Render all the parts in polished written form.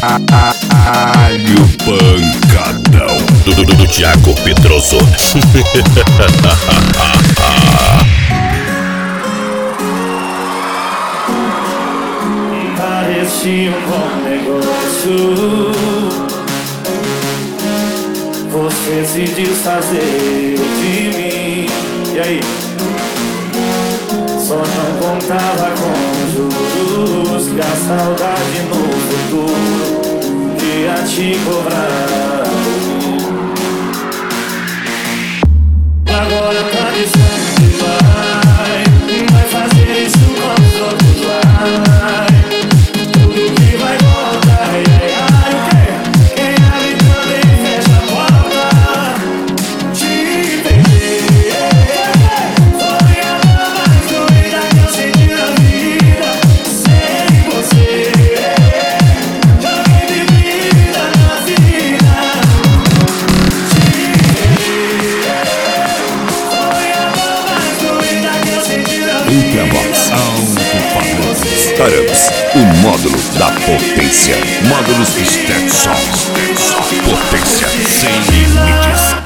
Alho pancadão do Thiago Pedroso. Parecia um bom negócio você se desfazer de mim. E aí? Só não contava com juros, que a saudade no futuro ia te cobrar. Agora tá distante, vai fazer isso com os outros, vai. Tudo que vai voltar, ai, ai, o quê? Quem abre também fecha a porta. Te perder foi a dor mais doida que eu senti na vida. Sem você joguei bebida na vida. Te perder foi a dor mais doida que eu senti na vida. Ultravox, Startups, o módulo da potência. Módulos Stetson. Potência sem limites.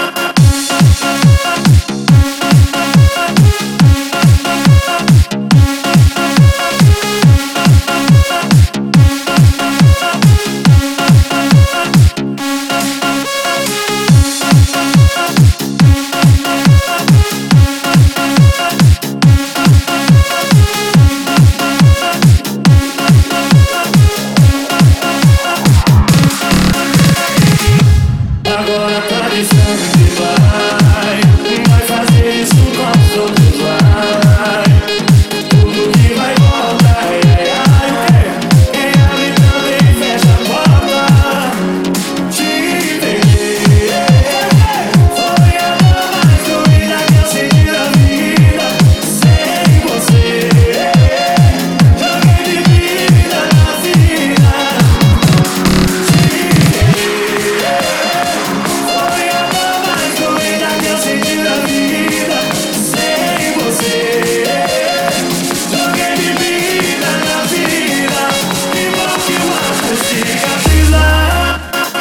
Agora tá distante, vai fazer isso com os outros, vai. Tudo que vai voltar, ai, ai, o quê? Quem abre também fecha a porta. Te perder foi a dor mais doida que eu senti na vida. Sem você joguei bebida na vida. Foi a dor mais doida que eu senti na vida. Sem você joguei bebida na vida. E bom que mata cicatrizar.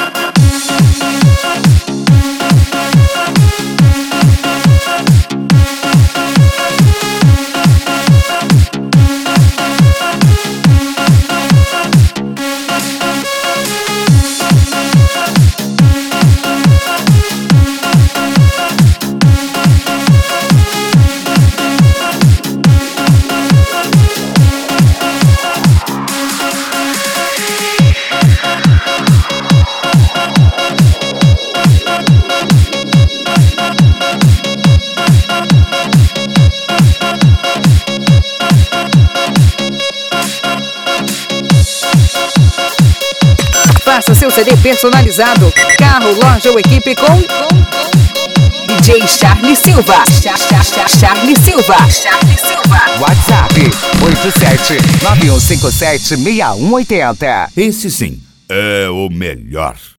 Faça seu CD personalizado. Carro, loja ou equipe com DJ Charlie Silva. Charlie Silva. WhatsApp 87 9157 6180. Esse sim é o melhor.